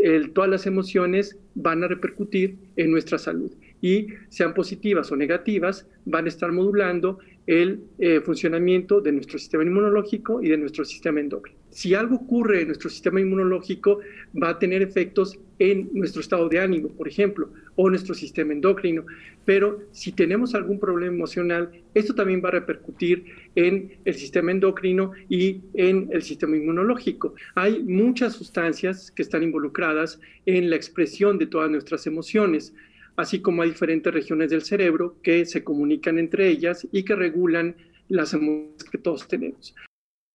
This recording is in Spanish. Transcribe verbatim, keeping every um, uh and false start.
el, todas las emociones van a repercutir en nuestra salud y sean positivas o negativas, van a estar modulando el eh, funcionamiento de nuestro sistema inmunológico y de nuestro sistema endocrino. Si algo ocurre en nuestro sistema inmunológico, va a tener efectos en nuestro estado de ánimo, por ejemplo, o nuestro sistema endocrino. Pero si tenemos algún problema emocional, esto también va a repercutir en el sistema endocrino y en el sistema inmunológico. Hay muchas sustancias que están involucradas en la expresión de todas nuestras emociones, así como hay diferentes regiones del cerebro que se comunican entre ellas y que regulan las emociones que todos tenemos.